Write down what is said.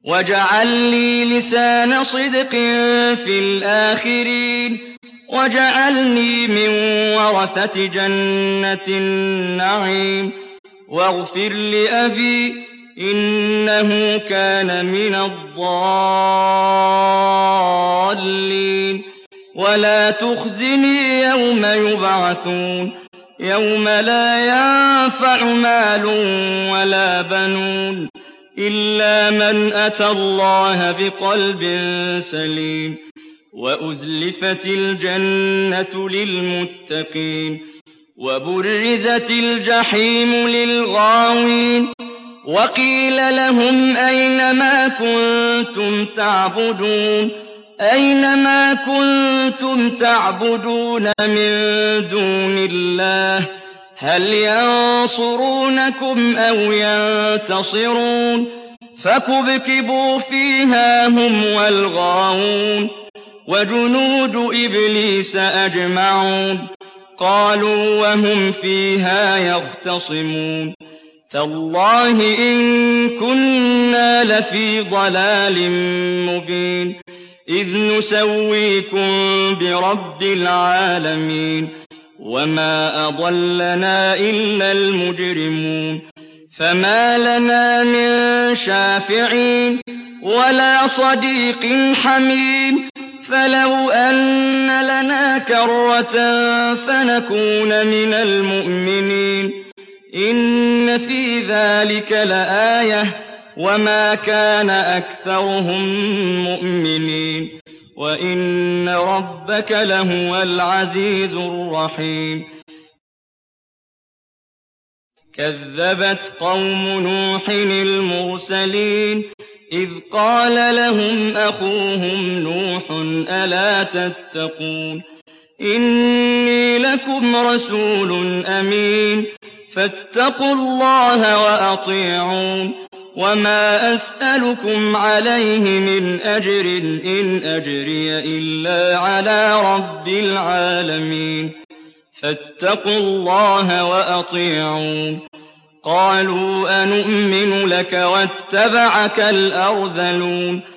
واجعل لي لسان صدق في الآخرين واجعلني من ورثة جنة النعيم واغفر لأبي إنه كان من الضالين ولا تخزني يوم يبعثون يوم لا ينفع مال ولا بنون إلا من أتى الله بقلب سليم وأزلفت الجنة للمتقين وبرزت الجحيم للغاوين وقيل لهم أينما كنتم تعبدون من دون الله هل ينصرونكم أو ينتصرون فكبكبوا فيها هم والغاوون وجنود إبليس أجمعون قالوا وهم فيها يختصمون تالله إن كنا لفي ضلال مبين إذ نسويكم برب العالمين وما أضلنا إلا المجرمون فما لنا من شافعين ولا صديق حميم فلو أن لنا كرة فنكون من المؤمنين إن في ذلك لآية وما كان أكثرهم مؤمنين وإن ربك لهو العزيز الرحيم كذبت قوم نوح المرسلين إذ قال لهم أخوهم نوح ألا تتقون إني لكم رسول أمين فاتقوا الله وأطيعون وما أسألكم عليه من أجر إن أجري إلا على رب العالمين فاتقوا الله وأطيعون قالوا أنؤمن لك واتبعك الأرذلون